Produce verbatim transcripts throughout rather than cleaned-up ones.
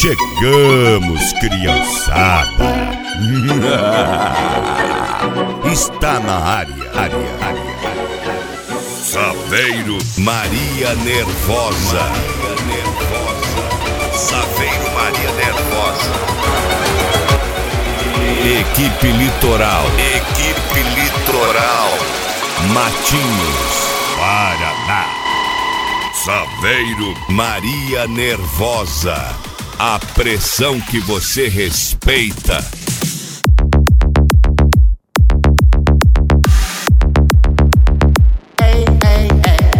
Chegamos, criançada. Está na área, área, área. Saveiro Maria Nervosa. Maria Nervosa. Saveiro Maria Nervosa. Equipe Litoral. Equipe Litoral. Matinhos, Paraná. Saveiro Maria Nervosa. A pressão que você respeita. Hey, hey, hey.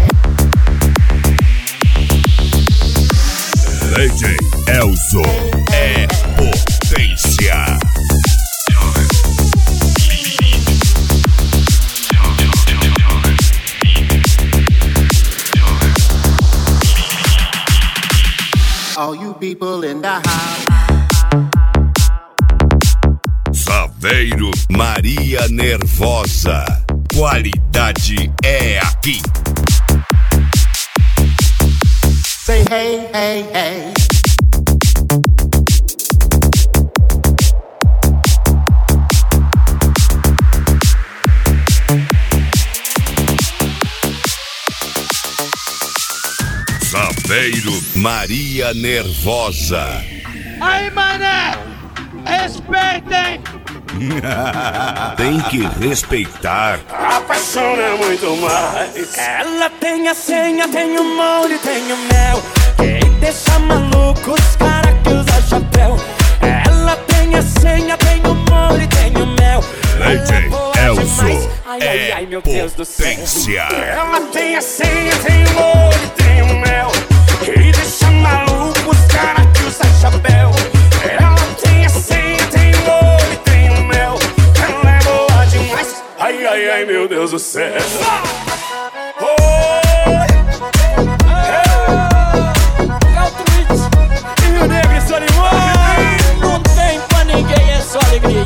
D J Elzo é potência. All you people in the house. Saveiro Maria Nervosa. Qualidade é aqui. Say hey, hey, hey. Saveiro Maria Nervosa. Aí, mané! Respeitem! Tem que respeitar. A paixão é muito mais. Ela tem a senha, tem o molde, tem o mel. Quem deixa maluco os caras que usa chapéu. Ela tem a senha, tem o molde, tem o mel. D J Elzo ai, ai, ai, meu Deus do céu. potência. Ela tem a senha, tem o molde, tem o mel. Quem deixa maluco os caras que usa chapéu. Ela tem a senha, tem o molde, tem o mel. Ela é boa demais. Ai, ai, ai, meu Deus do céu. Rio Negro e Solimões. Não tem pra ninguém, é só alegria.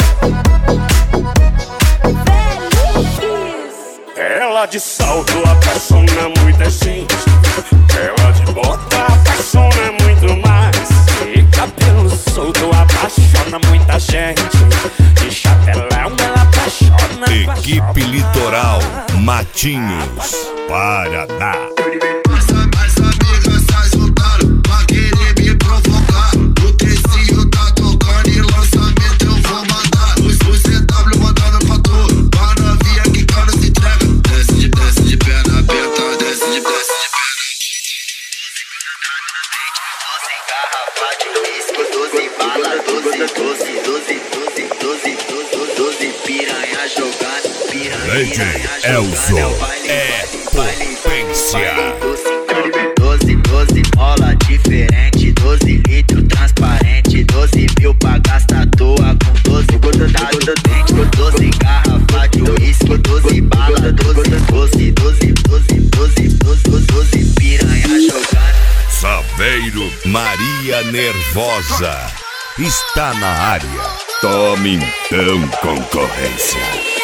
Ela de salto apaixona muita gente. Ela de bota apaixona muito mais. De cabelo solto apaixona muita gente. De chapelão ela apaixona. Equipe Litoral Matinhos, Paraná. As amigas se juntaram pra querer me provocar. O Tecinho tá tocando e lançamento eu vou mandar. Os C W mandando pra tu, pra novinha que cara se entrega. Desce de, desce de perna aberta, desce de, desce de perna. doze bala, doze, doze, doze, doze, doze, doze piranha jogando, piranha. D J Elzo é potência. doze, doze mola diferente, doze litro transparente, doze mil pra gastar à toa com doze dado dente, doze garrafa de uísque, doze bala, doze, doze, doze, doze, doze, doze piranha jogando. Saveiro Maria Nervosa está na área. Tome então, concorrência.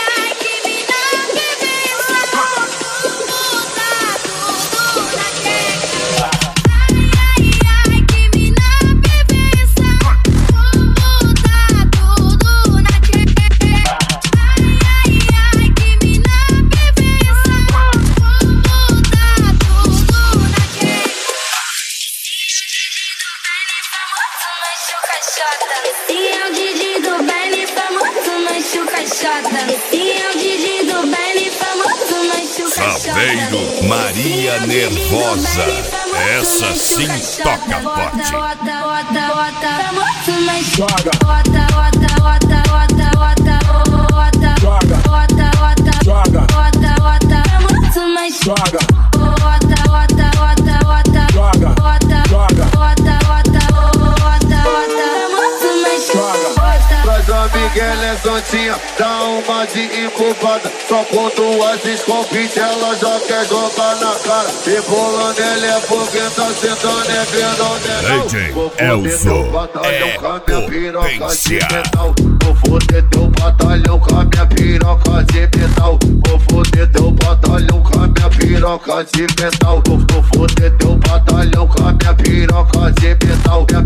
Esse é o Didi do baile famoso, mancho caixota. Esse é o Didi do baile famoso, mancho caixota. Saveiro Maria Nervosa, essa sim toca forte. Famoso, mancho joga. Bota, bota, bota, bota, bota, bota, joga. Bota, bota, joga. Bota, bota, famoso, mancho joga. Bota, bota, bota, bota, joga. Bota, joga. Bota, bota, bota, bota, famoso, mancho joga. Pras amigas ela é santinha, dá uma de incubada. Só com duas escopite ela já quer jogar na cara. E bolando ela é porque tá sentando é grandão D J Elzo é potência. Vou foder teu batalhão com a minha piroca de metal. Vou foder teu batalhão com a minha piroca de metal. Vou foder teu batalhão com a minha piroca de metal. Minha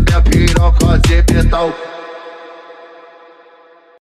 tal.